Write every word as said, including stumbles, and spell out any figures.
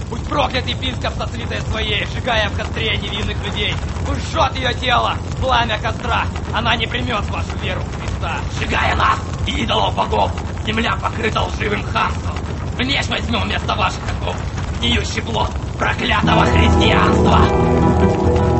Будь проклят епископ со свитой своей, сжигая в костре невинных людей. Пусть жжет ее тело, пламя костра. Она не примет вашу веру в Христа. Сжигая нас, идолов богов, земля покрыта лживым хамством. Меч возьмем вместо ваших оков, гниющий плод проклятого христианства.